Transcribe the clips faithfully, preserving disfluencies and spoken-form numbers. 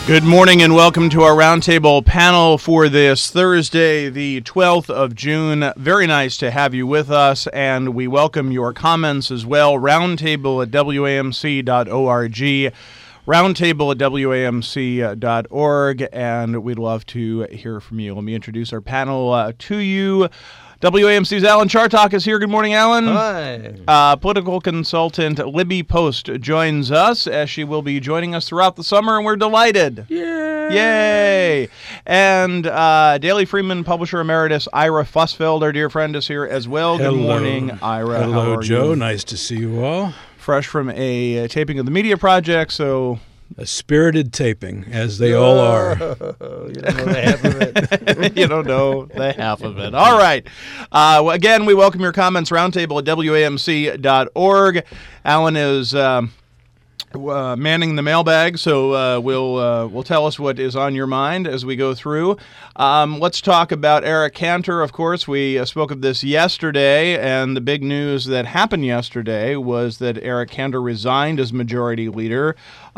Good morning and welcome to our roundtable panel for this Thursday, the twelfth of June. Very nice to have you with us, and we welcome your comments as well. Roundtable at W A M C dot org, roundtable at W A M C dot org, and we'd love to hear from you. Let me introduce our panel uh, to you. W A M C's Alan Chartock is here. Good morning, Alan. Hi. Uh, political consultant Libby Post joins us, as she will be joining us throughout the summer, and we're delighted. Yay! Yay! And uh, Daily Freeman publisher emeritus Ira Fussfeld, our dear friend, is here as well. Hello. Good morning, Ira. Hello, How are Joe. you? Nice to see you all. Fresh from a uh, taping of the Media Project, so... A spirited taping, as they all are. You don't know the half of it. You don't know the half of it. All right. Uh, well, again, we welcome your comments. Roundtable at W A M C dot org. Alan is um, uh, manning the mailbag, so uh, we'll uh, will tell us what is on your mind as we go through. Um, let's talk about Eric Cantor. Of course, we uh, spoke of this yesterday, and the big news that happened yesterday was that Eric Cantor resigned as majority leader,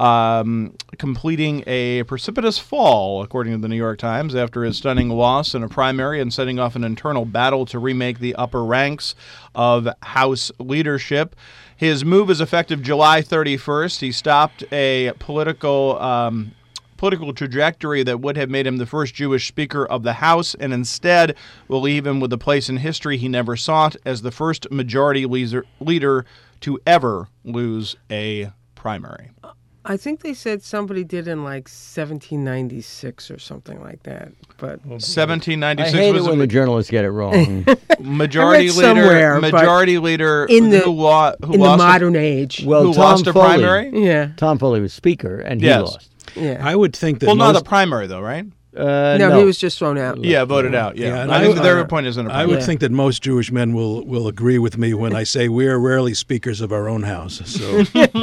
um, completing a precipitous fall, according to the New York Times, after his stunning loss in a primary and setting off an internal battle to remake the upper ranks of House leadership. His move is effective July thirty-first. He stopped a political um, political trajectory that would have made him the first Jewish Speaker of the House, and instead will leave him with a place in history he never sought as the first majority leader, leader to ever lose a primary. I think they said somebody did in like seventeen ninety-six or something like that. But seventeen I ninety-six hate was it when a the journalists get it wrong. majority I read leader. somewhere, but Majority leader in the who, lo- who in the lost modern a, age, Well, who Tom lost a Foley. primary. yeah, Tom Foley was Speaker, and he Yes. lost. yeah. I would think that Well, not most, a primary though, right? Uh, no, no, he was just thrown out. Yeah, voted out. Yeah, Yeah, and I think I- their uh, point isn't a I primary. would Yeah. think that most Jewish men will, will agree with me when I say we are rarely speakers of our own house. So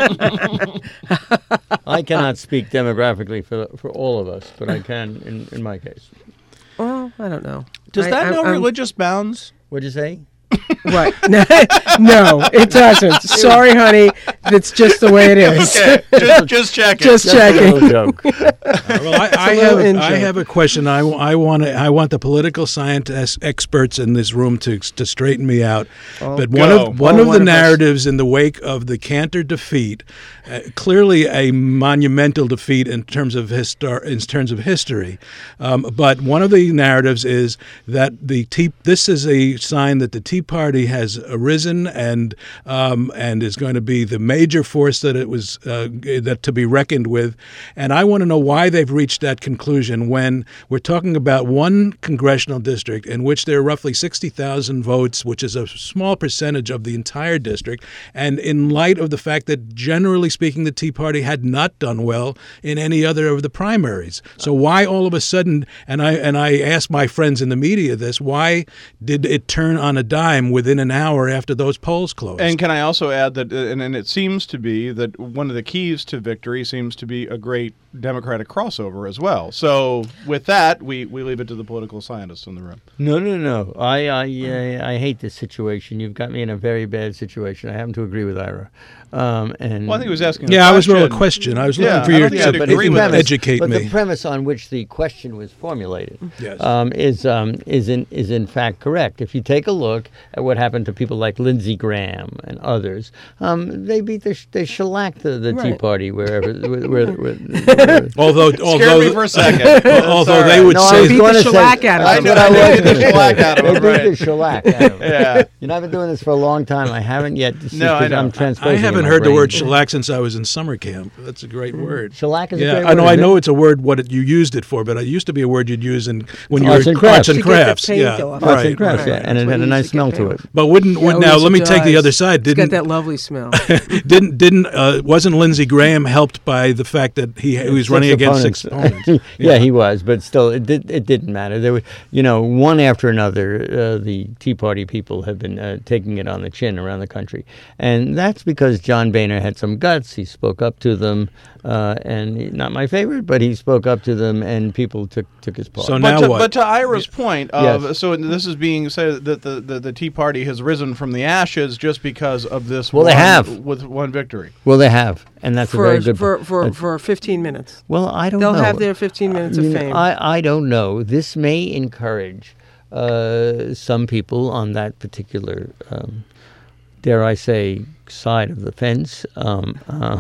I cannot speak demographically for for all of us, but I can in, in my case. Well, I don't know. Does I- that I- know I'm- religious bounds? What'd you say? What? No, it doesn't. Sorry, honey. That's just the way it is. Okay, just, just check it. Just Just a checking. little joke. well, I, I, a have, little I in-joke. have a question. I, I want to, I want the political science experts in this room to to straighten me out. but one go. of one Oh, of one the of us. narratives in the wake of the Cantor defeat, uh, clearly a monumental defeat in terms of histor- in terms of history. Um, but one of the narratives is that the tea, this is a sign that the Tea Party has arisen and um, and is going to be the major force that it was uh, that to be reckoned with. And I want to know why they've reached that conclusion when we're talking about one congressional district in which there are roughly sixty thousand votes, which is a small percentage of the entire district. And in light of the fact that generally speaking, the Tea Party had not done well in any other of the primaries. So why all of a sudden, and I and I asked my friends in the media this, why did it turn on a dime within an hour after those polls closed? And can I also add that, uh, and, and it seems to be that one of the keys to victory seems to be a great Democratic crossover as well. So with that, we, we leave it to the political scientists in the room. No, no, no. I, I, I, I hate this situation. You've got me in a very bad situation. I happen to agree with Ira. Um, and Well, I think he was asking. yeah, a I was more a question. question. I was Yeah, looking for I you don't think I'd to agree with premise- educate but me. the premise on which the question was formulated Yes. um, is um, is in is in fact correct. If you take a look at what happened to people like Lindsey Graham and others, um, they beat the sh- they shellacked the, the Tea Right. Party wherever. where, where, where, where, although, Scared although, me for a second. although That's they all would no, I say was beat going the to say shellack out of that's them. what I I know, was they beat the gonna say. shellack out of They them, beat right. the shellack out of them. Yeah. You know, I've been doing this for a long time. I haven't yet. No, I know. I'm I transposing haven't in my heard the brain. word shellac since I was in summer camp. That's a great word. Shellac is a Yeah, great I know. word, I isn't know it? it's a word what it, you used it for, but it used to be a word you'd use in when you Arts were and crafts. arts and To get the crafts. paint Yeah, off. right, Arts and crafts, right, yeah, right. and it That's had what a you nice used to smell get to paint it. with. But wouldn't would Yeah, now? yes, Let me it take the does. other side. It's got Didn't that lovely smell. didn't didn't uh, wasn't Lindsey Graham helped by the fact that he, he was Six running against opponents. six opponents? yeah. he was, but still, it did. It didn't matter. There were, you know, one after another, uh, the Tea Party people have been uh, taking it on the chin around the country, and that's because John Boehner had some guts. He spoke up to them, uh, and he, not my favorite, but he spoke up to them, and people took took his part. So But now to, what? but to Ira's point of, Yes. so this is being said that the, the, the Tea Party has risen from the ashes just because of this. Well, one, they have. with one victory. Well, they have, and that's for a very good. for for, that's- for fifteen minutes. well, I don't They'll know. have their fifteen minutes of You know, fame. I, I don't know. This may encourage uh, some people on that particular, um, dare I say, side of the fence. Um, uh,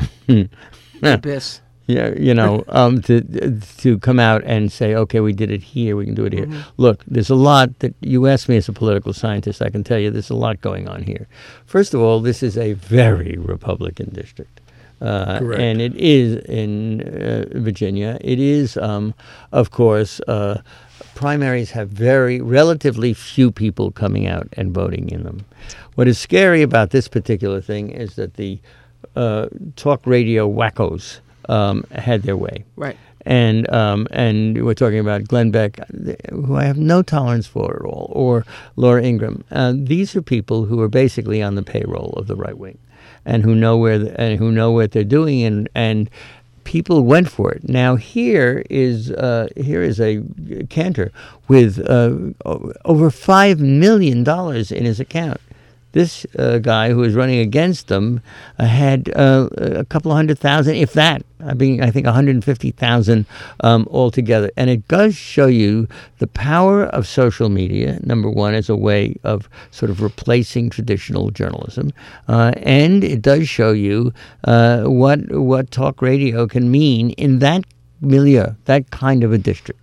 Abyss. Yeah, you know, um, to to come out and say, okay, we did it here, we can do it here. Mm-hmm. Look, there's a lot that you ask me as a political scientist. I can tell you, there's a lot going on here. First of all, this is a very Republican district, uh, Correct. and it is in uh, Virginia. It is, um, of course, uh, primaries have very relatively few people coming out and voting in them. What is scary about this particular thing is that the uh, talk radio wackos Um, had their way, Right. and um, and we're talking about Glenn Beck, who I have no tolerance for at all, or Laura Ingraham. Uh, these are people who are basically on the payroll of the right wing, and who know where the, and who know what they're doing, and and people went for it. Now here is uh, here is a Cantor with uh, o- over five million dollars in his account. This uh, guy who was running against them uh, had uh, a couple of hundred thousand, if that. I mean, I think one hundred fifty thousand um, altogether. And it does show you the power of social media, number one, as a way of sort of replacing traditional journalism. Uh, and it does show you uh, what what talk radio can mean in that milieu, that kind of a district.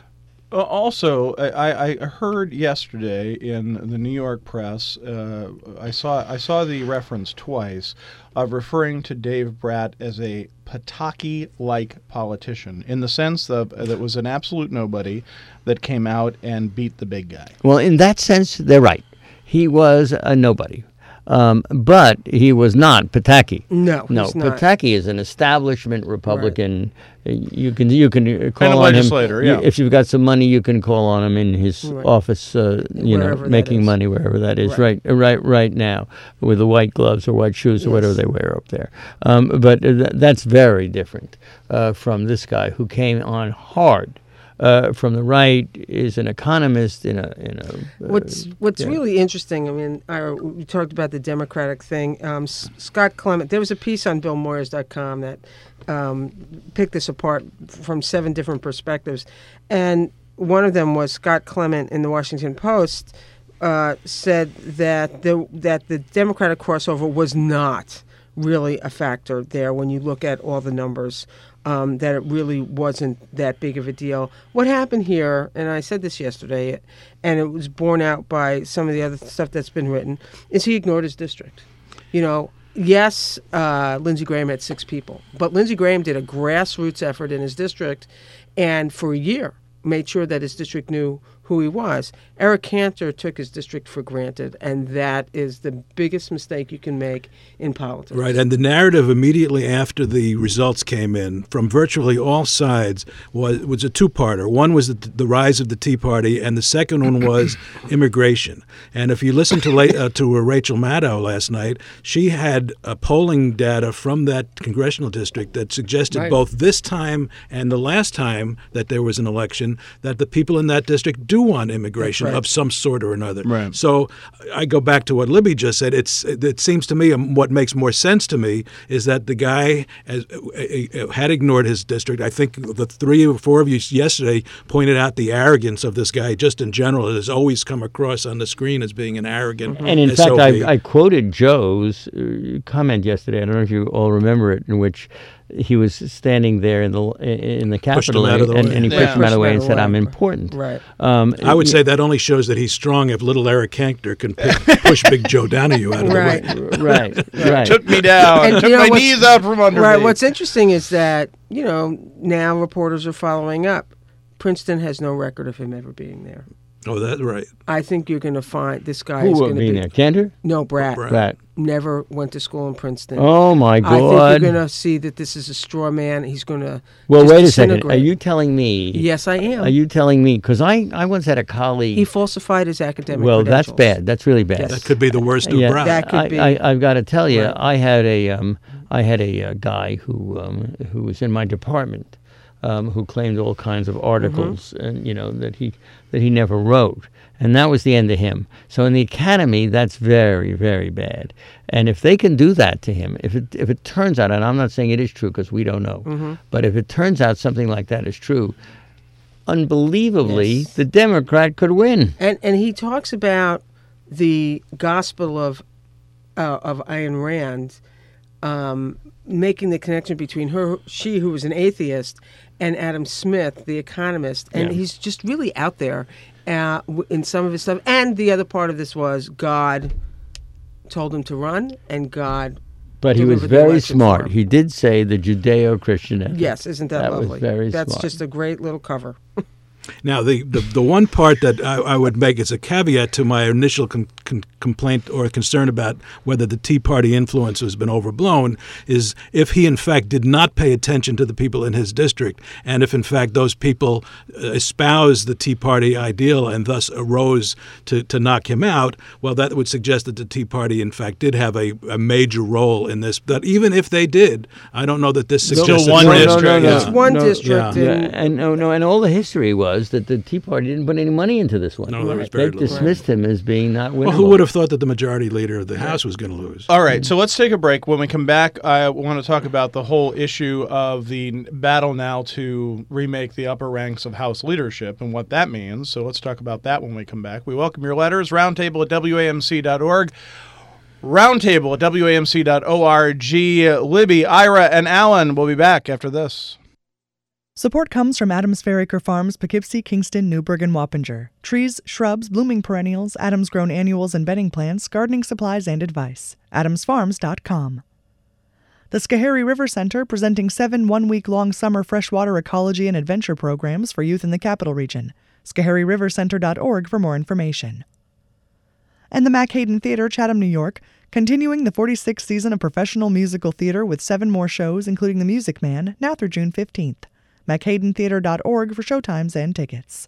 Uh, also, I, I heard yesterday in the New York press, uh, I saw I saw the reference twice of referring to Dave Brat as a Pataki-like politician, in the sense of uh, that was an absolute nobody that came out and beat the big guy. Well, in that sense, they're right. He was a nobody. Um, but he was not Pataki. No, no. he's not. Pataki is an establishment Republican. You can you can call And a on legislator, him. yeah. If you've got some money, you can call on him in his Right. office. Uh, you Wherever know, that making is. money wherever that is. Right. Right, right, right now with the white gloves or white shoes or Yes. whatever they wear up there. Um, but th- that's very different uh, from this guy who came on hard. Uh, from the right, is an economist in a in a. Uh, What's What's yeah. really interesting, I mean, I, we talked about the Democratic thing. Um, S- Scott Clement, there was a piece on Bill Moyers dot com that um, picked this apart from seven different perspectives. And one of them was Scott Clement in the Washington Post uh, said that the, that the Democratic crossover was not really a factor there when you look at all the numbers. Um, that it really wasn't that big of a deal. What happened here, and I said this yesterday, and it was borne out by some of the other stuff that's been written, is he ignored his district. You know, yes, uh, Lindsey Graham had six people, but Lindsey Graham did a grassroots effort in his district, and for a year made sure that his district knew who he was. Eric Cantor took his district for granted, and that is the biggest mistake you can make in politics. Right, and the narrative immediately after the results came in from virtually all sides was was a two-parter. One was the, the rise of the Tea Party, and the second one was immigration. And if you listen to La- uh, to uh, Rachel Maddow last night, she had uh, polling data from that congressional district that suggested Right. both this time and the last time that there was an election that the people in that district do want immigration That's right. of some sort or another. Right. So I go back to what Libby just said. It's it seems to me um, what makes more sense to me is that the guy has, uh, uh, had ignored his district. I think the three or four of you yesterday pointed out the arrogance of this guy just in general. It has always come across on the screen as being an arrogant. And in S O fact, B. I, I quoted Joe's uh, comment yesterday. I don't know if you all remember it, in which he was standing there in the in the Pushed him Capitol, out of the and, way. and he Yeah. pushed him out of the way and Pushed him said, out of "I'm the way. important." Right. Um, I would y- say that only shows that he's strong if little Eric Cantor can pick, push Big Joe Donahue out of Right. the way. right, right. Took me down, And took you know my what's- knees out from under Right. me. What's interesting is that, you know, now reporters are following up. Princeton has no record of him ever being there. Oh, that's right. I think you're going to find this guy Who is would going to be be there? Cantor? no Brat. Brat. Right. Never went to school in Princeton. Oh my I think God! you're going to see that this is a straw man. He's going to well, just wait a second. Are disintegrate. you telling me? Yes, I am. Are you telling me? Because I, I once had a colleague. He falsified his academic well, that's credentials. bad. That's really bad. Yes. That could be the worst of yeah, Brown. That could I, be. I, I've got to tell you, Right. I had a um, I had a, uh guy who um, who was in my department, um, who claimed all kinds of articles mm-hmm. and you know that he that he never wrote. And that was the end of him. So in the academy, that's very, very bad. And if they can do that to him, if it if it turns out, and I'm not saying it is true because we don't know, mm-hmm. but if it turns out something like that is true, unbelievably, yes. the Democrat could win. And and he talks about the gospel of uh, of Ayn Rand, um, making the connection between her, she who was an atheist, and Adam Smith, the economist. And yeah. he's just really out there. Uh, in some of his stuff. And the other part of this was God told him to run, and God But he was very smart. He did say the Judeo-Christian ethic. Yes, isn't that, that lovely? Was very That's smart. just a great little cover. Now, the, the, the one part that I, I would make as a caveat to my initial con, con, complaint or concern about whether the Tea Party influence has been overblown is if he, in fact, did not pay attention to the people in his district, and if, in fact, those people espouse the Tea Party ideal and thus arose to, to knock him out, well, that would suggest that the Tea Party, in fact, did have a, a major role in this. But even if they did, I don't know that this suggests... Still one no, district. No, no, no, it's one no, district. Yeah. And, yeah, and, no, no, and all the history was that the Tea Party didn't put any money into this one. No, there was very They little. dismissed him as being not winnable. Well, who would have thought that the majority leader of the House was going to lose? All right, so let's take a break. When we come back, I want to talk about the whole issue of the battle now to remake the upper ranks of House leadership and what that means. So let's talk about that when we come back. We welcome your letters, roundtable at W A M C dot org. Roundtable at W A M C dot org. Libby, Ira, and Alan will be back after this. Support comes from Adams Fairacre Farms, Poughkeepsie, Kingston, Newburgh, and Wappinger. Trees, shrubs, blooming perennials, Adams grown annuals and bedding plants, gardening supplies, and advice. adams farms dot com. The Schoharie River Center presenting seven one-week-long summer freshwater ecology and adventure programs for youth in the Capital Region. Schoharie River Center dot org for more information. And the Mack Hayden Theater, Chatham, New York, continuing the forty-sixth season of professional musical theater with seven more shows, including The Music Man, now through June fifteenth. Mack Hayden Theater dot org for showtimes and tickets.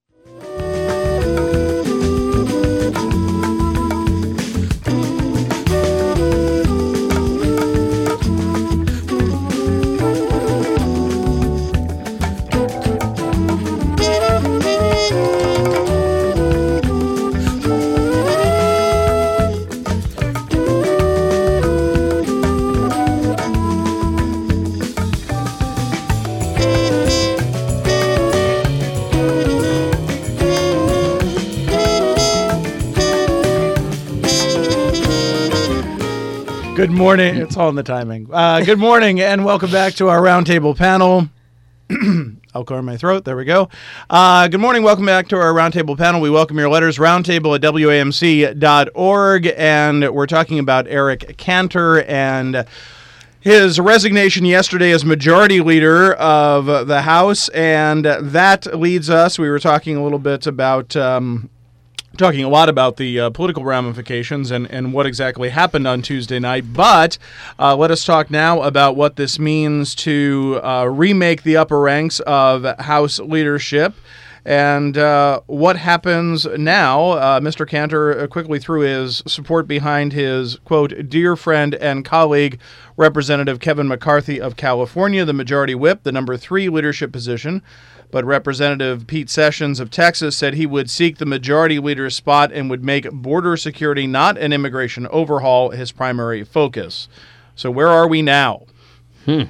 Good morning. It's all in the timing. Uh, good morning, and welcome back to our roundtable panel. I'll clear my throat. There we go. Uh, good morning. Welcome back to our roundtable panel. We welcome your letters, roundtable at W A M C dot org, and we're talking about Eric Cantor and his resignation yesterday as majority leader of the House, and that leads us, we were talking a little bit about... Um, talking a lot about the uh, political ramifications and, and what exactly happened on Tuesday night. But uh, let us talk now about what this means to uh, remake the upper ranks of House leadership and uh, what happens now. Uh, Mister Cantor quickly threw his support behind his, quote, dear friend and colleague, Representative Kevin McCarthy of California, the majority whip, the number three leadership position. But Representative Pete Sessions of Texas said he would seek the majority leader's spot and would make border security, not an immigration overhaul, his primary focus. So where are we now? Hmm.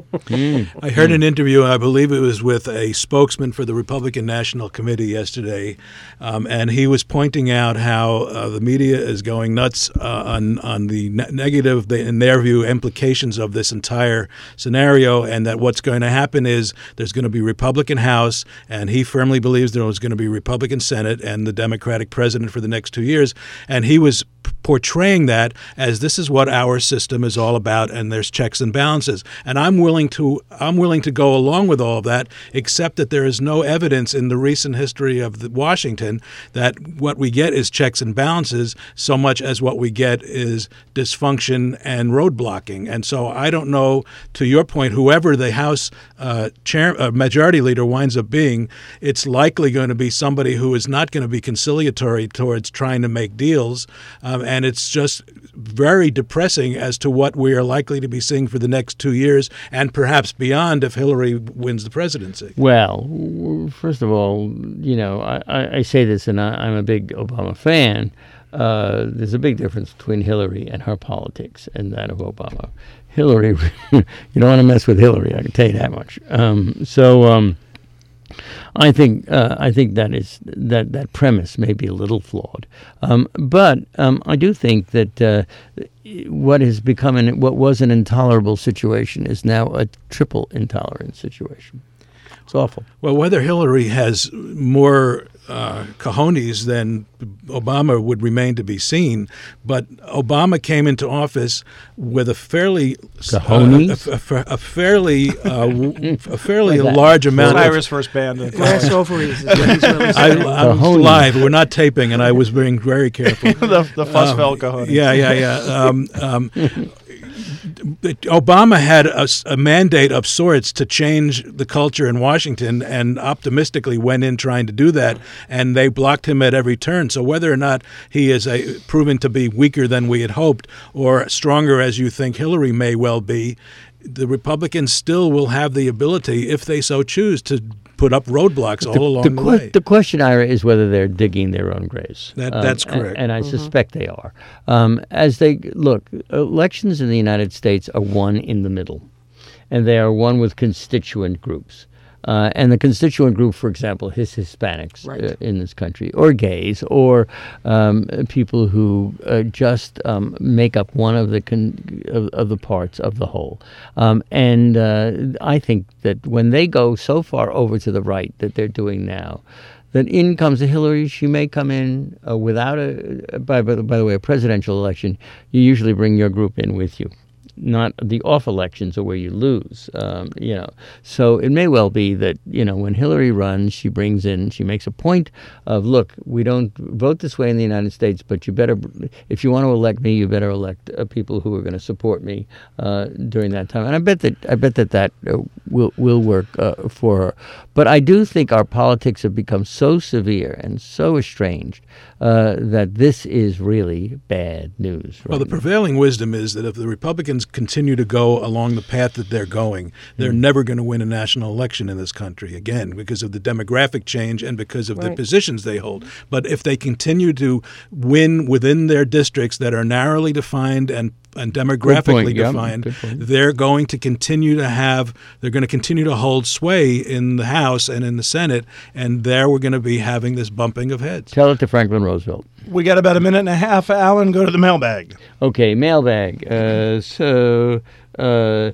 I heard an interview, I believe it was with a spokesman for the Republican National Committee yesterday, um, and he was pointing out how uh, the media is going nuts uh, on, on the ne- negative, in their view, implications of this entire scenario, and that what's going to happen is there's going to be Republican House, and he firmly believes there was going to be Republican Senate and the Democratic president for the next two years, and he was portraying that as this is what our system is all about, and there's checks and balances. And I'm willing to I'm willing to go along with all of that, except that there is no evidence in the recent history of the Washington that what we get is checks and balances so much as what we get is dysfunction and roadblocking. And so I don't know, to your point, whoever the House uh, chair, uh, majority leader winds up being, it's likely going to be somebody who is not going to be conciliatory towards trying to make deals. Um, and it's just very depressing as to what we are likely to be seeing for the next two years and perhaps beyond if Hillary wins the presidency. Well, first of all, you know, I, I say this, and I, I'm a big Obama fan. Uh, there's a big difference between Hillary and her politics and that of Obama. Hillary, you don't want to mess with Hillary, I can tell you that much. Um, so um, I think uh, I think that is that, that premise may be a little flawed, um, but um, I do think that uh, what has become an, what was an intolerable situation is now a triple intolerant situation. It's awful. Well, whether Hillary has more uh, cojones than Obama would remain to be seen. But Obama came into office with a fairly cojones, uh, a, a, a fairly uh, a fairly large amount. Cyrus of first band. Glass ovaries is what he's really saying. I, I'm live. We're not taping, and I was being very careful. the the Fussfeld um, cojones. Yeah, yeah, yeah. Um, um, Obama had a, a mandate of sorts to change the culture in Washington and optimistically went in trying to do that, and they blocked him at every turn. So whether or not he is a, proven to be weaker than we had hoped or stronger as you think Hillary may well be, the Republicans still will have the ability, if they so choose, to put up roadblocks all the, along the, the, que- way. The question, Ira, is whether they're digging their own graves. That, um, that's correct. And, and I mm-hmm. suspect they are. Um, as they look, elections in the United States are won in the middle, and they are won with constituent groups. Uh, and the constituent group, for example, is Hispanics right. uh, in this country, or gays, or um, people who uh, just um, make up one of the con- of, of the parts of the whole. Um, and uh, I think that when they go so far over to the right that they're doing now, that in comes a Hillary. She may come in uh, without a. By, by, by the way, a presidential election, you usually bring your group in with you. Not the off elections are where you lose, um, you know. So it may well be that, you know, when Hillary runs, she brings in, she makes a point of, look, we don't vote this way in the United States, but you better, if you want to elect me, you better elect uh, people who are going to support me uh, during that time. And I bet that I bet that that uh, will will work uh, for her. But I do think our politics have become so severe and so estranged uh, that this is really bad news. Right well, the now. prevailing wisdom is that if the Republicans continue to go along the path that they're going, they're mm. never going to win a national election in this country again because of the demographic change and because of right. the positions they hold. But if they continue to win within their districts that are narrowly defined and and demographically defined, yeah, they're going to continue to have, they're going to continue to hold sway in the House and in the Senate, and there we're going to be having this bumping of heads. Tell it to Franklin Roosevelt. We got about a minute and a half. Alan, go to the mailbag. Okay, mailbag. Uh, so... Uh,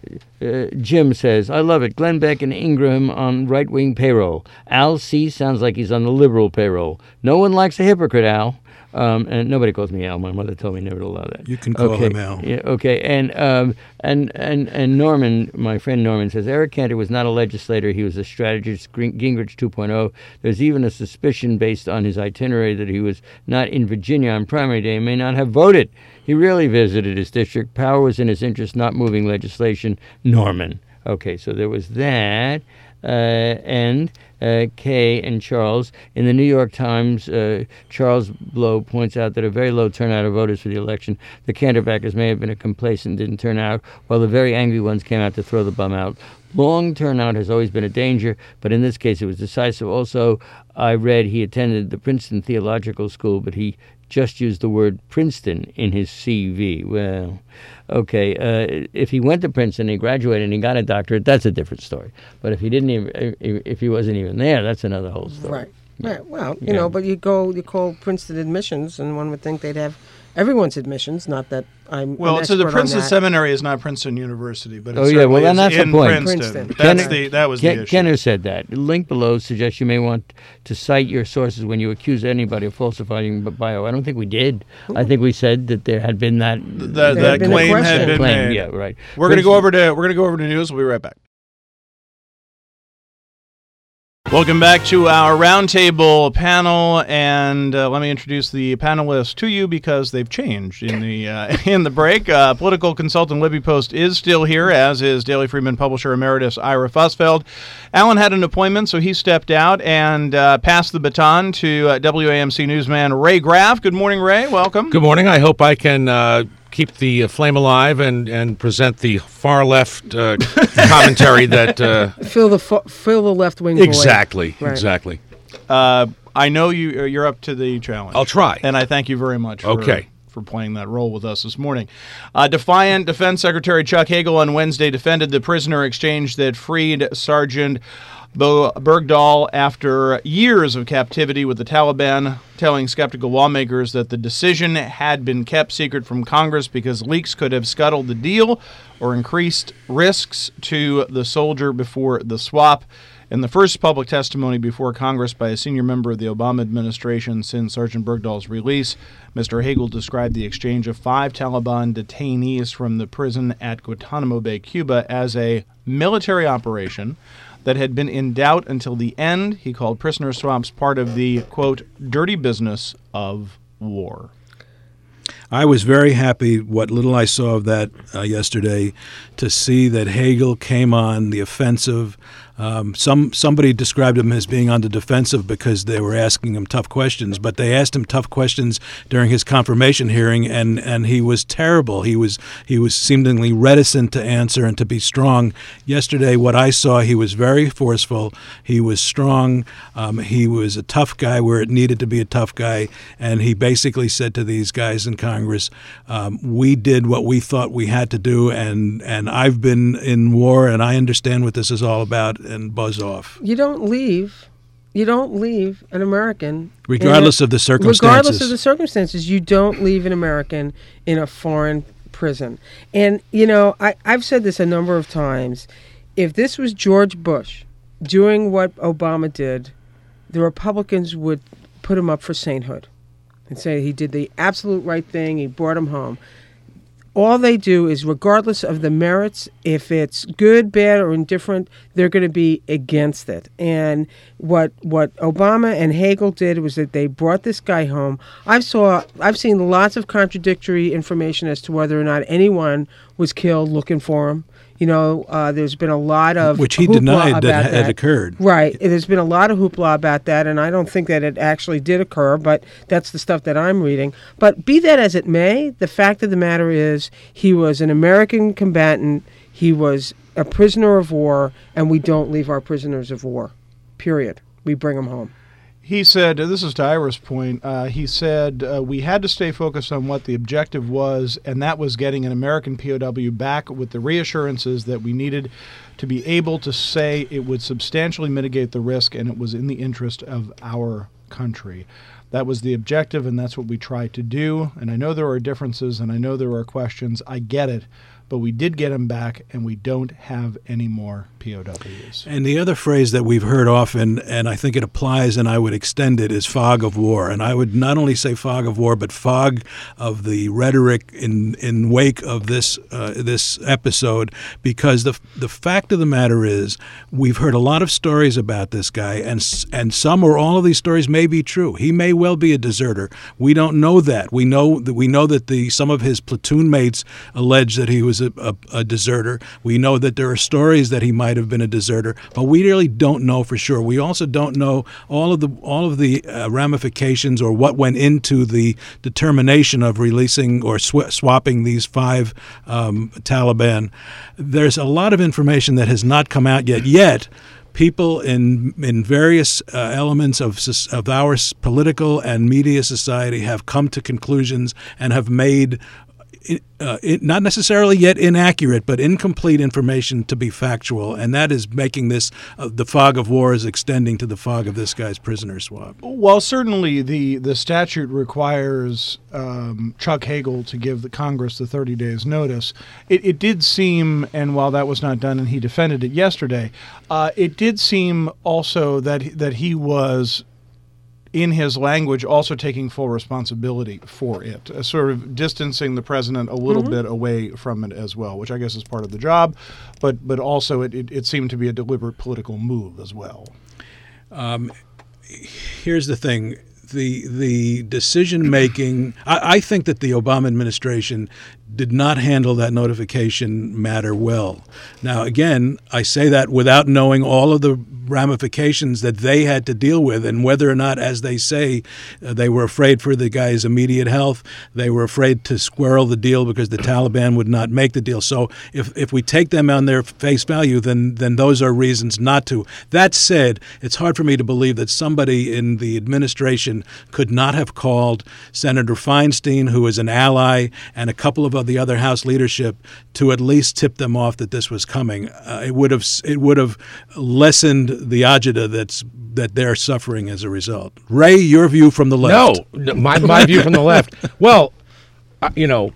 Uh, Jim says, I love it. Glenn Beck and Ingraham on right-wing payroll. Al C. sounds like he's on the liberal payroll. No one likes a hypocrite, Al. Um, and nobody calls me Al. My mother told me never to allow that. You can call okay. him Al. Yeah, okay. And, um, and and and Norman, my friend Norman, says, Eric Cantor was not a legislator. He was a strategist, Gingrich two point oh. There's even a suspicion based on his itinerary that he was not in Virginia on primary day and may not have voted. He rarely visited his district. Power was in his interest, not moving legislation. Norman. Okay, so there was that. Uh, and uh, Kay and Charles. In the New York Times, uh, Charles Blow points out that a very low turnout of voters for the election. The Cantor backers may have been a complacent, didn't turn out, while the very angry ones came out to throw the bum out. Long turnout has always been a danger, but in this case it was decisive. Also, I read he attended the Princeton Theological School, but he just used the word Princeton in his C V. Well, okay, uh, if he went to Princeton, he graduated, and he got a doctorate, that's a different story. But if he didn't even, if he wasn't even there, that's another whole story. Right. Yeah. Right. Well, you Yeah. know, but you go, you call Princeton admissions, and one would think they'd have everyone's admissions. Not that I'm. Well, an so the expert on Princeton that. Seminary is not Princeton University, but it Oh, yeah, well, certainly then is that's the in point. Princeton. Princeton. That's Kenner- the that was Ken- the issue. Kenner said that. Link below suggests you may want to cite your sources when you accuse anybody of falsifying b- bio. I don't think we did. I think we said that there had been that That, There that had been a claim had question. been claim. made. Yeah, right. We're going to go over to we're going to go over to news. We'll be right back. Welcome back to our roundtable panel, and uh, let me introduce the panelists to you because they've changed in the uh, in the break. Uh, political consultant Libby Post is still here, as is Daily Freeman publisher emeritus Ira Fussfeld. Alan had an appointment, so he stepped out and uh, passed the baton to uh, W A M C newsman Ray Graff. Good morning, Ray. Welcome. Good morning. I hope I can uh, keep the uh, flame alive and, and present the far left uh, commentary that uh, Fill the fo- fill the left wing. exactly void. Right. exactly. Uh, I know you you're up to the challenge. I'll try. And I thank you very much. For, Okay. for playing that role with us this morning. Uh, defiant Defense Secretary Chuck Hagel on Wednesday defended the prisoner exchange that freed Sergeant Bo Bergdahl after years of captivity with the Taliban, telling skeptical lawmakers that the decision had been kept secret from Congress because leaks could have scuttled the deal or increased risks to the soldier before the swap. In the first public testimony before Congress by a senior member of the Obama administration since Sergeant Bergdahl's release, Mister Hagel described the exchange of five Taliban detainees from the prison at Guantanamo Bay, Cuba, as a military operation that had been in doubt until the end. He called prisoner swaps part of the, quote, dirty business of war. I was very happy, what little I saw of that uh, yesterday, to see that Hagel came on the offensive. Um, some somebody described him as being on the defensive because they were asking him tough questions, but they asked him tough questions during his confirmation hearing, and, and he was terrible. He was he was seemingly reticent to answer and to be strong. Yesterday, what I saw, he was very forceful. He was strong. Um, he was a tough guy where it needed to be a tough guy, and he basically said to these guys in Congress, um, "We did what we thought we had to do, and and I've been in war, and I understand what this is all about." And buzz off. You don't leave. You don't leave an American, regardless a, of the circumstances. Regardless of the circumstances, you don't leave an American in a foreign prison. And you know, I, I've said this a number of times. If this was George Bush doing what Obama did, the Republicans would put him up for sainthood and say he did the absolute right thing. He brought him home. All they do is, regardless of the merits, if it's good, bad, or indifferent, they're going to be against it. And what what Obama and Hagel did was that they brought this guy home. I've saw I've seen lots of contradictory information as to whether or not anyone was killed looking for him. You know, uh, there's been a lot of which he hoopla denied about that had that. occurred. Right. There's been a lot of hoopla about that, and I don't think that it actually did occur, but that's the stuff that I'm reading. But be that as it may, the fact of the matter is he was an American combatant. He was a prisoner of war, and we don't leave our prisoners of war, period. We bring them home. He said, this is to Ira's point, uh, he said, uh, we had to stay focused on what the objective was, and that was getting an American P O W back with the reassurances that we needed to be able to say it would substantially mitigate the risk and it was in the interest of our country. That was the objective, and that's what we tried to do. And I know there are differences, and I know there are questions. I get it. But we did get him back, and we don't have any more P O Ws. And the other phrase that we've heard often, and I think it applies and I would extend it, is fog of war. And I would not only say fog of war, but fog of the rhetoric in in wake of this uh, this episode, because the the fact of the matter is we've heard a lot of stories about this guy, and and some or all of these stories may be true. He may well be a deserter. We don't know that. We know that we know that the some of his platoon mates allege that he was A, a, a deserter. We know that there are stories that he might have been a deserter, but we really don't know for sure. We also don't know all of the all of the uh, ramifications or what went into the determination of releasing or sw- swapping these five um, Taliban. There's a lot of information that has not come out yet. Yet, people in in various uh, elements of of our political and media society have come to conclusions and have made Uh, it, not necessarily yet inaccurate, but incomplete information to be factual, and that is making this uh, the fog of war is extending to the fog of this guy's prisoner swap. Well, certainly the, the statute requires um, Chuck Hagel to give the Congress the thirty days notice. It, it did seem, and while that was not done, and he defended it yesterday, uh, it did seem also that that he was, in his language, also taking full responsibility for it, uh, sort of distancing the president a little mm-hmm. bit away from it as well, which I guess is part of the job, but but also it, it, it seemed to be a deliberate political move as well. Um, here's the thing. The the decision making, I, I think that the Obama administration did not handle that notification matter well. Now, again, I say that without knowing all of the ramifications that they had to deal with, and whether or not, as they say, uh, they were afraid for the guy's immediate health. They were afraid to squirrel the deal because the Taliban would not make the deal. So if if we take them on their face value, then then those are reasons not to. That said, it's hard for me to believe that somebody in the administration could not have called Senator Feinstein, who is an ally, and a couple of the other House leadership to at least tip them off that this was coming. Uh, it would have it would have lessened the agita that's that they're suffering as a result. Ray, your view from the left? No, my my view from the left. Well, uh, you know,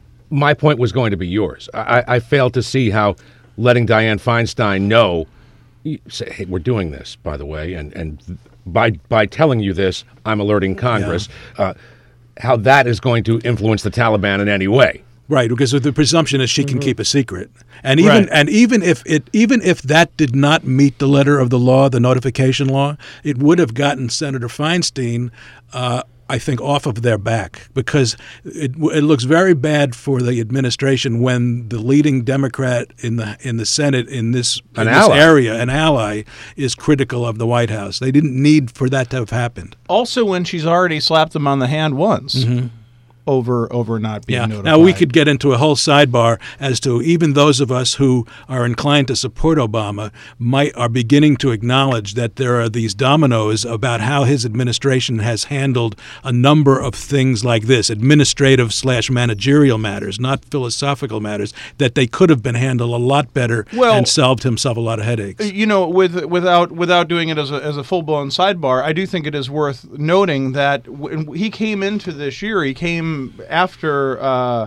my point was going to be yours. I, I failed to see how letting Dianne Feinstein know, say, hey, we're doing this, by the way, and and by by telling you this, I'm alerting Congress. Yeah. Uh, how that is going to influence the Taliban in any way. Right, because the presumption is she can mm-hmm. keep a secret, and even right. and even if it even if that did not meet the letter of the law, the notification law, it would have gotten Senator Feinstein, uh, I think, off of their back, because it it looks very bad for the administration when the leading Democrat in the in the Senate in this, in this area, an ally, is critical of the White House. They didn't need for that to have happened. Also, when she's already slapped them on the hand once. Mm-hmm. Over over not being yeah. notified. Now, we could get into a whole sidebar as to even those of us who are inclined to support Obama might are beginning to acknowledge that there are these dominoes about how his administration has handled a number of things like this, administrative slash managerial matters, not philosophical matters, that they could have been handled a lot better well, and solved himself a lot of headaches. You know, with without without doing it as a, as a full-blown sidebar, I do think it is worth noting that when he came into this year, he came after uh,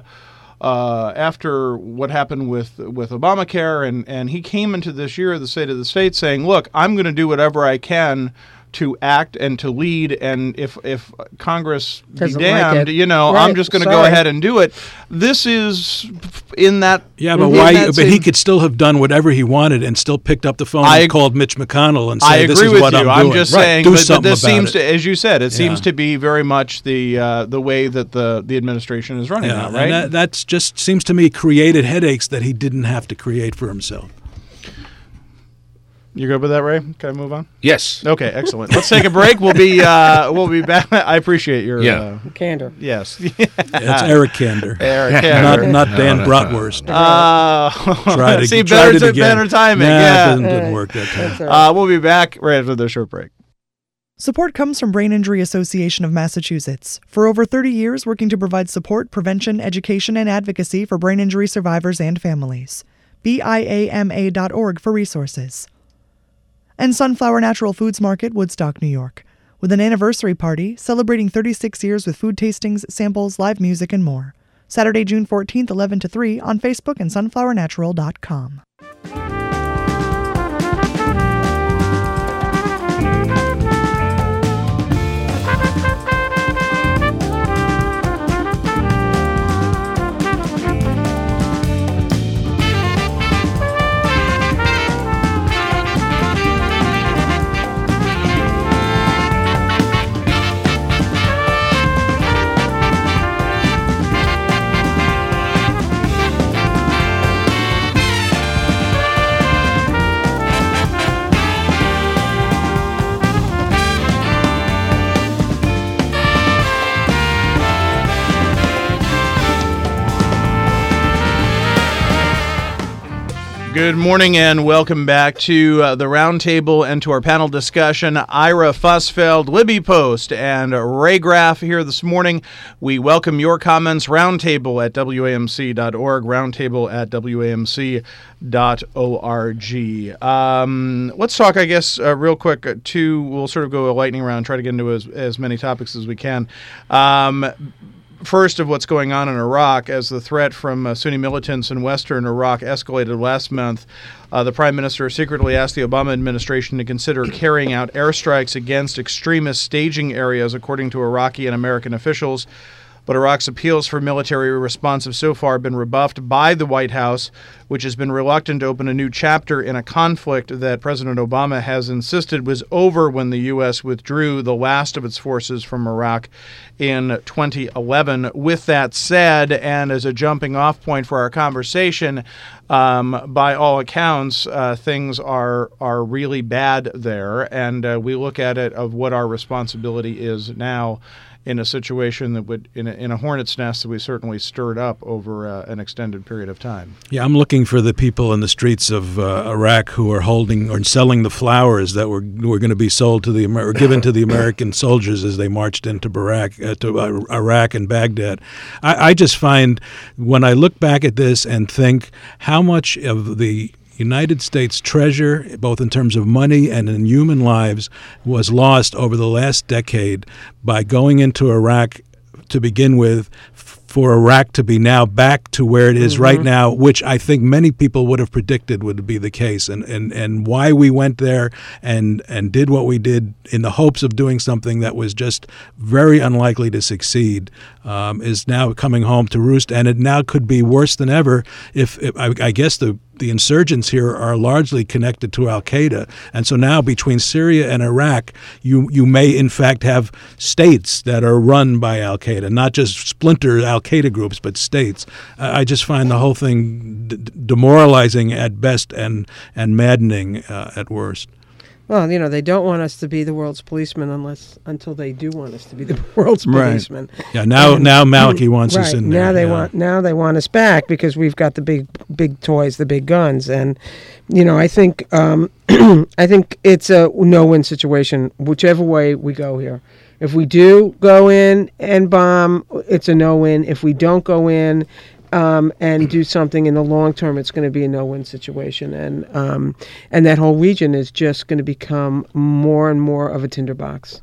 uh, after what happened with with Obamacare, and, and he came into this year, the State of the State, saying, look, I'm going to do whatever I can to act and to lead, and if if Congress Doesn't be damned, like it. you know, right. I'm just going to go ahead and do it. This is in that. Yeah, but why? But he could still have done whatever he wanted and still picked up the phone I, and called Mitch McConnell and said, I agree "This is with what you. I'm I'm doing." just right. saying, do but, something but this about seems it. to, as you said, it yeah. seems to be very much the uh, the way that the the administration is running yeah, now, right? And that that's just seems to me created headaches that he didn't have to create for himself. You good with that, Ray? Can I move on? Yes. Okay, excellent. Let's take a break. We'll be uh, we'll be back. I appreciate your yeah. uh, candor. Yes, yeah, it's Eric Kander, Eric Kander, not not Dan no, Bratwurst. Uh, try to see, try better, it again. better timing. Nah, yeah, it didn't, didn't work that time. Uh, we'll be back right after the short break. Support comes from Brain Injury Association of Massachusetts. For over thirty years, working to provide support, prevention, education, and advocacy for brain injury survivors and families. B I A M A dot org for resources. And Sunflower Natural Foods Market, Woodstock, New York, with an anniversary party celebrating thirty-six years with food tastings, samples, live music, and more. Saturday, June fourteenth, eleven to three on Facebook and sunflower natural dot com. Good morning and welcome back to uh, the Roundtable and to our panel discussion. Ira Fussfeld, Libby Post, and Ray Graff here this morning. We welcome your comments. Roundtable at W A M C dot org, roundtable at W A M C dot org. Um, let's talk, I guess, uh, real quick. Uh, two, we'll sort of go a lightning round, try to get into as, as many topics as we can. Um, First, of what's going on in Iraq, as the threat from uh, Sunni militants in western Iraq escalated last month, uh, the Prime Minister secretly asked the Obama administration to consider carrying out airstrikes against extremist staging areas, according to Iraqi and American officials. But Iraq's appeals for military response have so far been rebuffed by the White House, which has been reluctant to open a new chapter in a conflict that President Obama has insisted was over when the U S withdrew the last of its forces from Iraq in twenty eleven. With that said, and as a jumping off point for our conversation, um, by all accounts, uh, things are are really bad there, and uh, we look at it of what our responsibility is now in a situation that would, in a, in a hornet's nest that we certainly stirred up over uh, an extended period of time. Yeah, I'm looking for the people in the streets of uh, Iraq who are holding or selling the flowers that were were going to be sold to the Amer- or given to the American soldiers as they marched into Iraq, uh, to uh, Iraq and Baghdad. I, I just find when I look back at this and think how much of the United States treasure, both in terms of money and in human lives, was lost over the last decade by going into Iraq to begin with, for Iraq to be now back to where it is mm-hmm. right now, which I think many people would have predicted would be the case, and, and, and why we went there and, and did what we did in the hopes of doing something that was just very unlikely to succeed um, is now coming home to roost, and it now could be worse than ever if, if I, I guess the The insurgents here are largely connected to al-Qaeda. And so now between Syria and Iraq, you, you may in fact have states that are run by al-Qaeda, not just splinter al-Qaeda groups, but states. Uh, I just find the whole thing d- demoralizing at best and, and maddening uh, at worst. Well, you know, they don't want us to be the world's policeman unless until they do want us to be the world's right. policeman. Yeah, now and, now Maliki wants right, us in now there. they yeah. want now they want us back because we've got the big big toys, the big guns, and you know, I think um, I think it's a no-win situation whichever way we go here. If we do go in and bomb, it's a no-win. If we don't go in Um, and do something in the long term, it's going to be a no-win situation, and um, and that whole region is just going to become more and more of a tinderbox.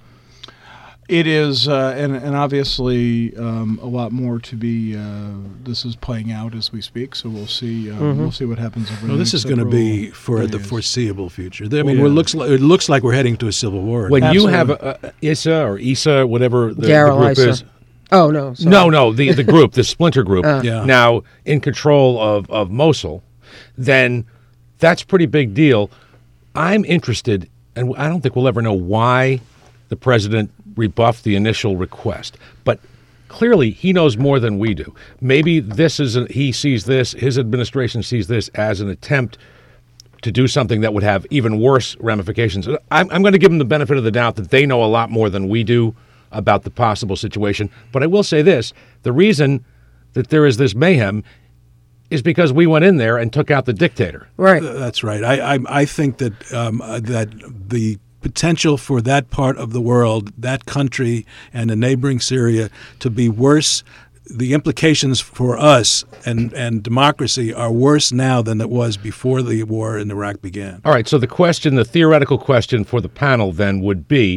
It is, uh, and and obviously um, a lot more to be. Uh, this is playing out as we speak, so we'll see. Um, Mm-hmm. We'll see what happens over. Well, the this next is going to be for days. the foreseeable future. I mean, Yeah. it looks like, it looks like we're heading to a civil war. When you Absolutely. have a, a I S A or I S A, whatever the, the Darryl group Issa. is. Oh no! Sorry. No, no, the, the group, the splinter group, Yeah. now in control of, of Mosul, then that's a pretty big deal. I'm interested, and I don't think we'll ever know why the president rebuffed the initial request, but clearly he knows more than we do. Maybe this is a, he sees this, his administration sees this as an attempt to do something that would have even worse ramifications. I'm, I'm going to give them the benefit of the doubt that they know a lot more than we do about the possible situation. But I will say this, the reason that there is this mayhem is because we went in there and took out the dictator. Right. That's right. I I, I think that um, uh, that the potential for that part of the world, that country and the neighboring Syria, to be worse, the implications for us and, and democracy are worse now than it was before the war in Iraq began. All right, so the question, the theoretical question for the panel then would be,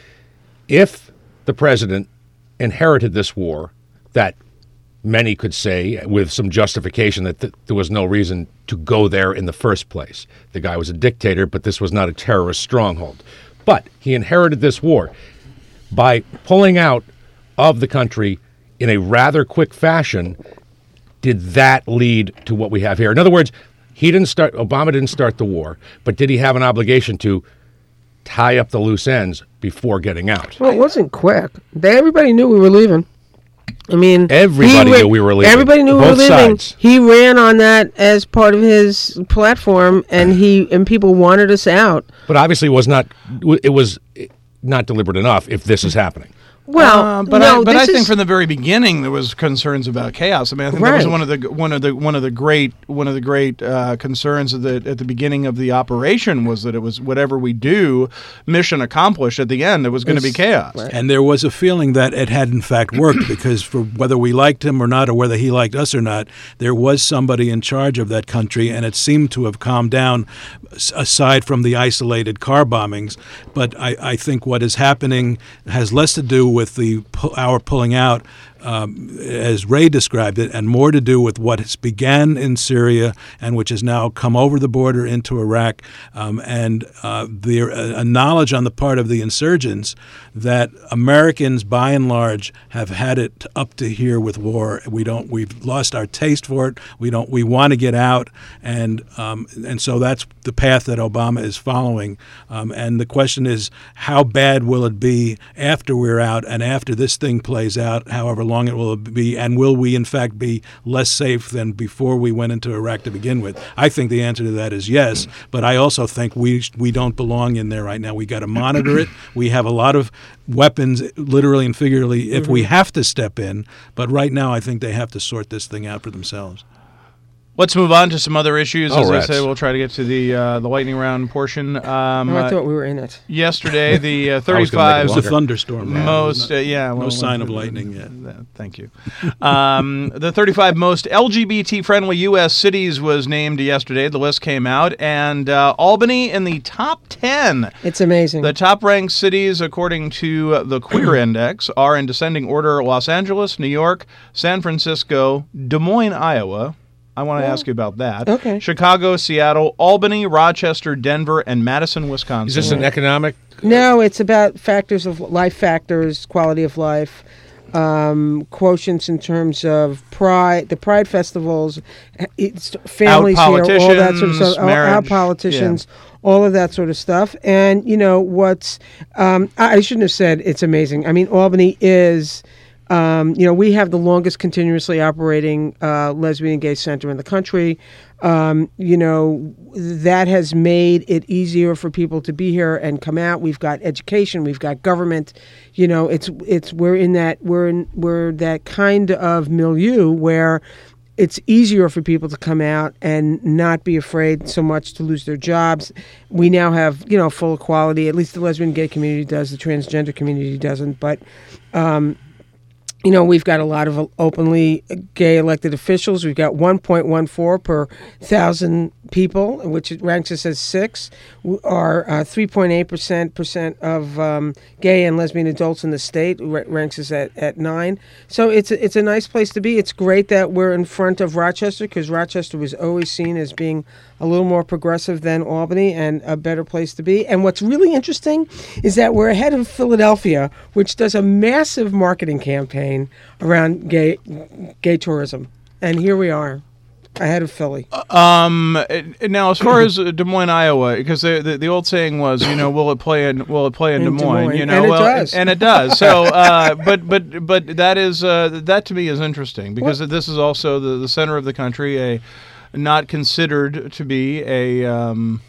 if the president inherited this war that many could say with some justification that th- there was no reason to go there in the first place. The guy was a dictator, but this was not a terrorist stronghold. But he inherited this war. By pulling out of the country in a rather quick fashion, did that lead to what we have here? In other words, he didn't start, Obama didn't start the war, but did he have an obligation to tie up the loose ends before getting out? Well, it wasn't quick. They, everybody knew we were leaving. I mean, Everybody he knew we were leaving. Everybody knew Both we were leaving. sides. He ran on that as part of his platform, and he and people wanted us out. But obviously, it was not. It was not deliberate enough. If this is happening, Well, Uh, but no, I, but this I think is- from the very beginning there was concerns about chaos. I mean, I think that was Right. one of the one of the one of the great one of the great uh, concerns of the, at the beginning of the operation was that it was whatever we do, mission accomplished. At the end, there was going to be chaos. And there was a feeling that it had in fact worked because for whether we liked him or not, or whether he liked us or not, there was somebody in charge of that country, and it seemed to have calmed down s- aside from the isolated car bombings. But I, I think what is happening has less to do with the pu- our pulling out um, as Ray described it, and more to do with what has began in Syria and which has now come over the border into Iraq, um, and uh, the uh, a knowledge on the part of the insurgents that Americans, by and large, have had it up to here with war. We don't. We've lost our taste for it. We don't. We want to get out, and um, and so that's the path that Obama is following. Um, and the question is, how bad will it be after we're out and after this thing plays out, however long it will be, and will we in fact be less safe than before we went into Iraq to begin with? I think the answer to that is yes, but I also think we we don't belong in there right now. We got to monitor it. We have a lot of weapons, literally and figuratively, if mm-hmm. we have to step in. But right now, I think they have to sort this thing out for themselves. Let's move on to some other issues. Oh, As rats. I say, we'll try to get to the uh, the lightning round portion. Um, Oh, I thought we were in it. Yesterday, the uh, I was gonna make it thirty-five It's a longer. thunderstorm. man. most, uh, yeah, No well, sign uh, of lightning yet. uh, Thank you. Um, the thirty-five most L G B T-friendly U S cities was named yesterday. The list came out, and uh, Albany in the top ten. It's amazing. The top-ranked cities, according to the Queer Index, are in descending order: Los Angeles, New York, San Francisco, Des Moines, Iowa. I want to ask you about that. Okay. Chicago, Seattle, Albany, Rochester, Denver, and Madison, Wisconsin. Is this an economic? No, it's about factors of life factors, quality of life, um, quotients in terms of pride, the pride festivals, it's families here, all that sort of politicians, stuff, out- marriage, out politicians, all of that sort of stuff. And, you know, what's, um, I, I shouldn't have said it's amazing. I mean, Albany is... Um, you know, we have the longest continuously operating uh, lesbian and gay center in the country. Um, you know, that has made it easier for people to be here and come out. We've got education, we've got government. You know, it's it's we're in that we're in we're that kind of milieu where it's easier for people to come out and not be afraid so much to lose their jobs. We now have, you know, full equality. At least the lesbian and gay community does. The transgender community doesn't, but. Um, You know, we've got a lot of openly gay elected officials. We've got one point one four per thousand people, which ranks us as six. We are uh, three point eight percent percent of um, gay and lesbian adults in the state, r- ranks us at, at nine. So it's a, it's a nice place to be. It's great that we're in front of Rochester, because Rochester was always seen as being a little more progressive than Albany and a better place to be. And what's really interesting is that we're ahead of Philadelphia, which does a massive marketing campaign around gay gay tourism. And here we are, ahead of Philly. Um. Now, as far as Des Moines, Iowa, because the, the the old saying was, you know, will it play in will it play in, In Des Des Moines? Moines. You know, And it well, does. and it does. So, uh, but but but that is uh, that to me is interesting, because this is also the, the center of the country, a not considered to be a. Um,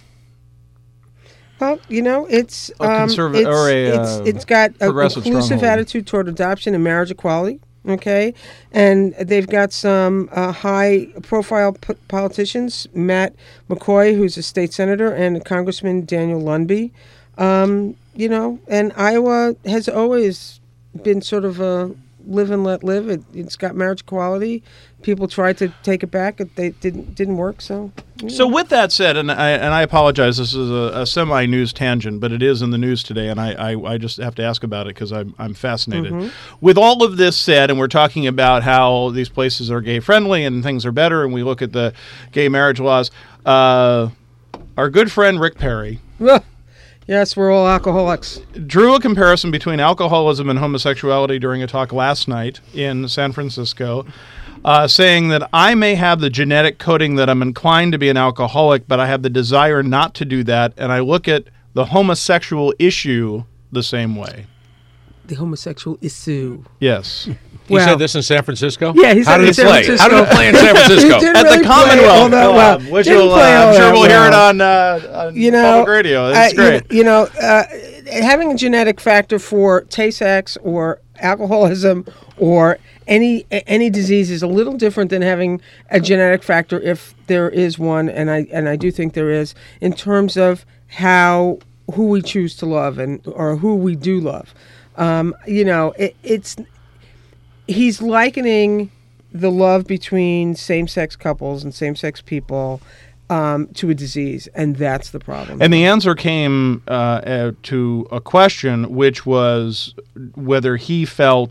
Well, you know, it's A um, conserva- it's, or a, it's, uh, it's got a progressive inclusive stronghold. attitude toward adoption and marriage equality. Okay, and they've got some uh, high-profile p- politicians: Matt McCoy, who's a state senator, and Congressman Daniel Lundby. Um, you know, and Iowa has always been sort of a live and let live. It, it's got marriage equality. People tried to take it back; it they didn't didn't work. So. So with that said, and I and I apologize, this is a, a semi-news tangent, but it is in the news today, and I, I, I just have to ask about it because I'm I'm fascinated. Mm-hmm. With all of this said, and we're talking about how these places are gay-friendly and things are better, and we look at the gay marriage laws, uh, our good friend Rick Perry Ugh. Yes, we're all alcoholics. drew a comparison between alcoholism and homosexuality during a talk last night in San Francisco, uh, saying that I may have the genetic coding that I'm inclined to be an alcoholic, but I have the desire not to do that, and I look at the homosexual issue the same way. The homosexual issue. Yes. He Well- said this in San Francisco? Yeah, he How said did in it San play? Francisco. How did it play in San Francisco? It didn't At really the play Commonwealth all that well. Club, which Didn't you'll, uh, play all I'm sure that we'll hear it well. on, uh, on You know, public radio. It's uh, you great. know- You know, uh, having a genetic factor for Tay-Sachs or alcoholism or any any disease is a little different than having a genetic factor, if there is one, and I and I do think there is, in terms of how who we choose to love and or who we do love. Um, you know, it, it's he's likening the love between same-sex couples and same-sex people um, to a disease, and that's the problem. And the answer came uh, uh, to a question, which was whether he felt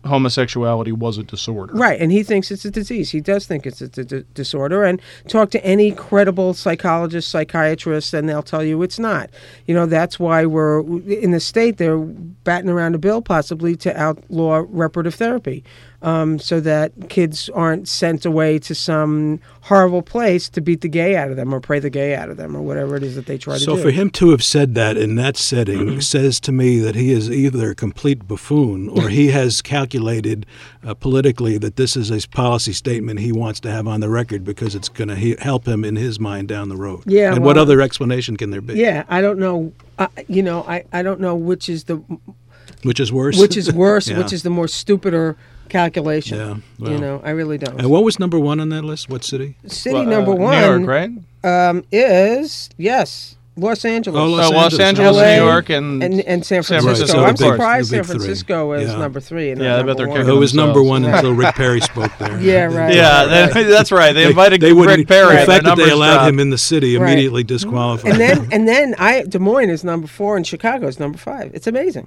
homosexuality was a disorder. Right, and he thinks it's a disease. He does think it's a d- d- disorder. And talk to any credible psychologist, psychiatrist, and they'll tell you it's not. You know, that's why we're in the state. They're batting around a bill possibly to outlaw reparative therapy, um, so that kids aren't sent away to some horrible place to beat the gay out of them or pray the gay out of them or whatever it is that they try to So do. for him to have said that in that setting says to me that he is either a complete buffoon or he has calculated uh, politically that this is a policy statement he wants to have on the record because it's going to he- help him in his mind down the road. Yeah, And what well- other explanation can there be? Yeah, I don't know. Uh, you know, I, I don't know which is the Which is worse? which is worse, Yeah. which is the more stupider calculation. Yeah, well. You know, I really don't. And what was number one on that list? What city? City Well, uh, number one New York, right? um, is yes, Los Angeles. Oh, Uh, Los Los Angeles. Angeles, L A, New York, and, and and San San Francisco. Francisco, I'm of course. surprised The San big three. Francisco is Yeah. number three. And Yeah, not I bet number they're one. kicking It was number themselves. one Right. until Rick Perry spoke there. Yeah, right. yeah, right, that- that's right. They invited They wouldn't- Rick Perry. The and fact their that they numbers allowed dropped. him in the city Right. immediately disqualified And then him. and then I Des Moines is number four and Chicago is number five. It's amazing.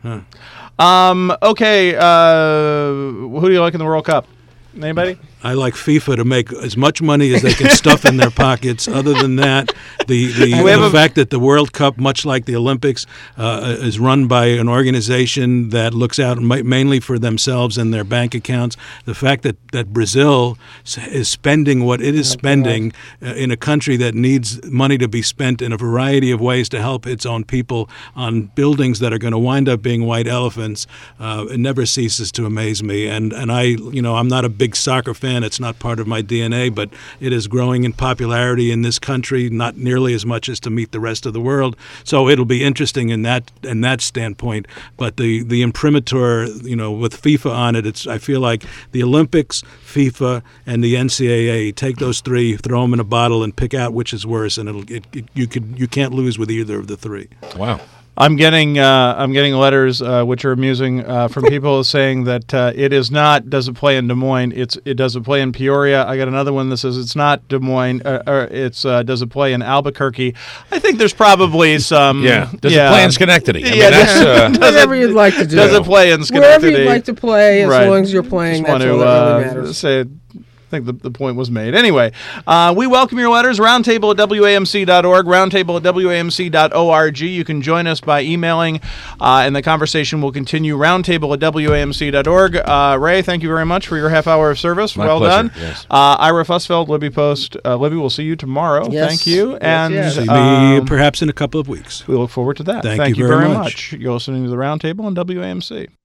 Um. Okay. Uh, who do you like in the World Cup? Anybody? I like FIFA to make as much money as they can stuff in their pockets. Other than that, the the, We have the a- fact that the World Cup, much like the Olympics, uh, is run by an organization that looks out ma- mainly for themselves and their bank accounts. The fact that, that Brazil s- is spending what it is spending uh, in a country that needs money to be spent in a variety of ways to help its own people on buildings that are going to wind up being white elephants, uh, it never ceases to amaze me. And and I, you know, I'm not a big soccer fan. It's not part of my D N A, but it is growing in popularity in this country, not nearly as much as to meet the rest of the world. So it'll be interesting in that in that standpoint. But the the imprimatur, you know, with FIFA on it, it's I feel like the Olympics, FIFA, and the N C double A. Take those three, throw them in a bottle, and pick out which is worse, and it'll it, it, you could you can't lose with either of the three. Wow. I'm getting uh, I'm getting letters uh, which are amusing uh, from people saying that uh, it is not does it play in Des Moines, it's it does it play in Peoria. I got another one that says it's not Des Moines, uh, or it's uh, does it play in Albuquerque. I think there's probably some Yeah. Does yeah. it play in Schenectady? I mean, Yeah, that's, uh, does Whatever it- you'd like to do. Does it play in Wherever Schenectady? you'd like to play, as Right. long as you're playing, Just that's want all to that really uh, matters. say. I think the, the point was made. Anyway, uh, we welcome your letters. Roundtable at W A M C dot org, roundtable at W A M C dot org. You can join us by emailing, uh, and the conversation will continue. Roundtable at W A M C dot org. Uh, Ray, thank you very much for your half hour of service. My well pleasure, done. yes. Uh, Ira Fussfeld, Libby Post. Uh, Libby, we'll see you tomorrow. Yes. Thank you. Yes, and yes. See me um, perhaps in a couple of weeks. we look forward to that. Thank you very much. You're listening to the Roundtable on W A M C.